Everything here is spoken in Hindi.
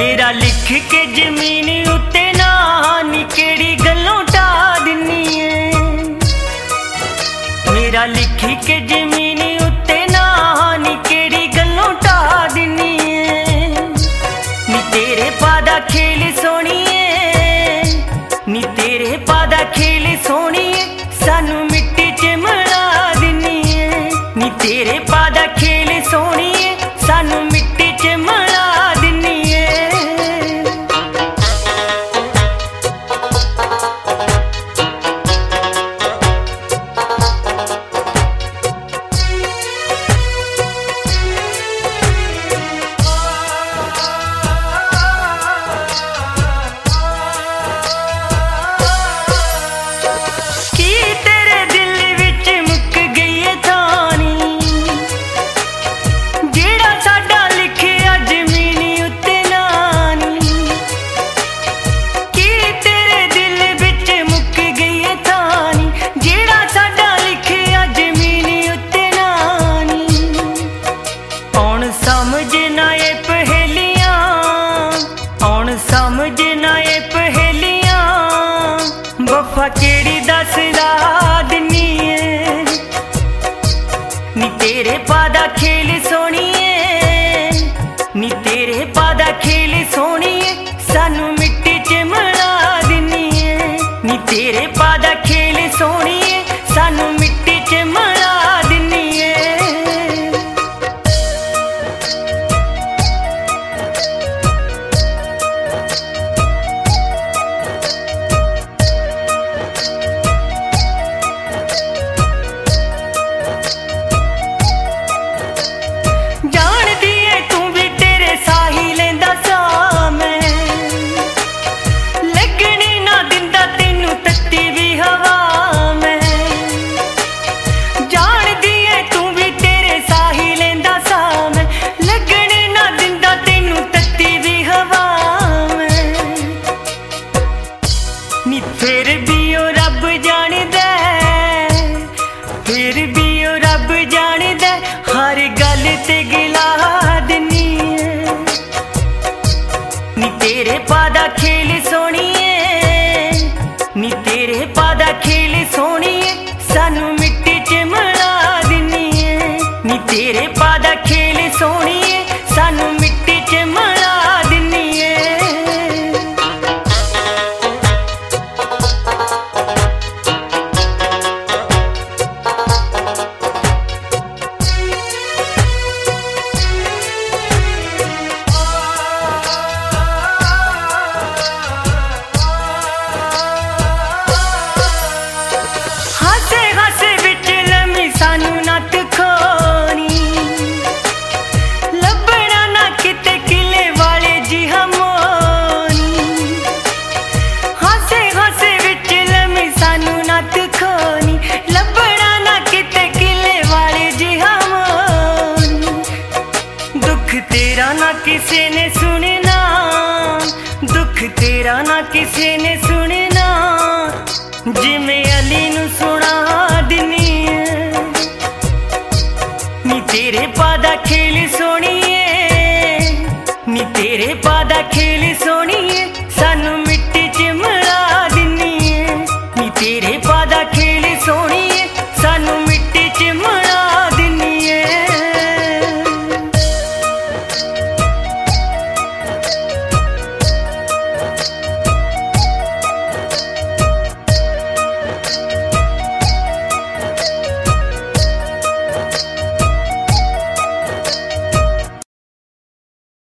मेरा लिख के जमीन उत्ते ना नी केड़ी गल्लों ढा दिन्नी है। मेरा लिख के जमीन उत्ते ना नी केड़ी गल्लों ढा दिन्नी है। नी तेरे पादा खेल सोनिए, नी तेरे पादा खेल सोनिए, सानू मिट्टी च मिला दिन्नी है। नी तेरे पादा खेल सोनिए, सानू मिट्टी च मिला दिन्नी है। वफा केड़ी दसदा दिन्नी है। नी तेरे पादा खेल सोनिए, नी तेरे पादा खेल सोनिए, सानू मिट्टी च मिला दिन्नी है। नी तेरे पादा खेल सोनिए, सानू मिट्टी च मिला दिन्नी है। फिर भी ओ रब जानिदा, फिर भी ओ रब जानिदा, हर गल ते गिला दिन्नी है। नी तेरे पादा खेल सोनिए, नी तेरे पादा खेल सोनिए, सानू मिट्टी च मिला दिन्नी है। नी तेरे पादा खेल सोनिए, सानू मिट्टी च मिला दिन्नी है। तेरा ना किसी ने सुनना, दुख तेरा ना किसी ने सुनना, जिमें अली नू सुना दिन्नी है। नी तेरे पादा खेल सोनिए, नी तेरे पादा खेल सोनिए, सानू